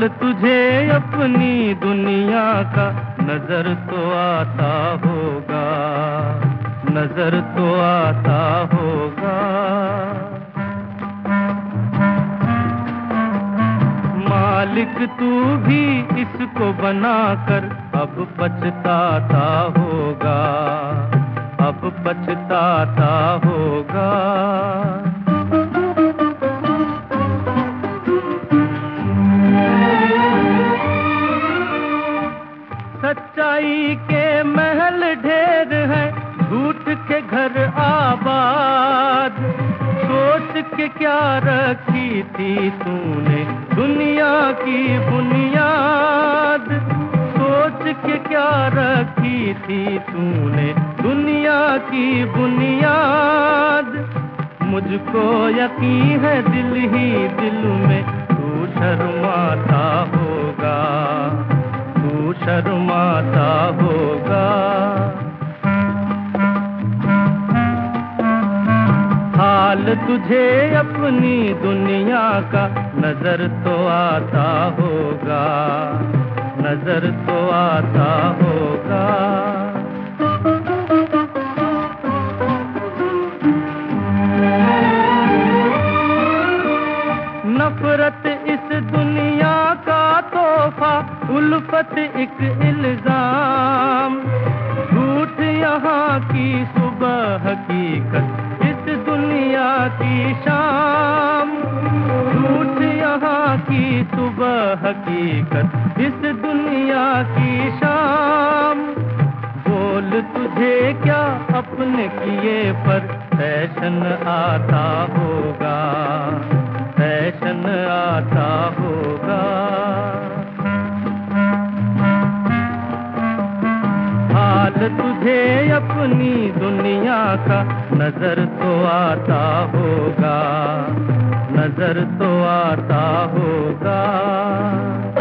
हाल तुझे अपनी दुनिया का नजर तो आता होगा, नजर तो आता होगा। मालिक तू भी इसको बनाकर अब पछताता होगा, अब पछताता होगा। सच्चाई के महल ढेर हैं, झूठ के घर आबाद। सोच के क्या रखी थी तूने दुनिया की बुनियाद, सोच के क्या रखी थी तूने दुनिया की बुनियाद। मुझको यकीन है दिल ही दिल में तू शर्माता होगा, तू शर्माता होगा। हाल तुझे अपनी दुनिया का नजर तो आता होगा, नजर तो आता होगा। नफरत इस दुनिया का तोहफा, उल्फत एक इल्जाम। झूठ यहाँ की सुबह हकीकत इस दुनिया की शाम। झूठ यहाँ की सुबह हकीकत इस दुनिया की शाम। बोल तुझे क्या अपने किए पर फैशन आता होगा, फैशन आता होगा। हाल तुझे अपनी दुनिया का नजर तो आता होगा, नजर तो आता होगा।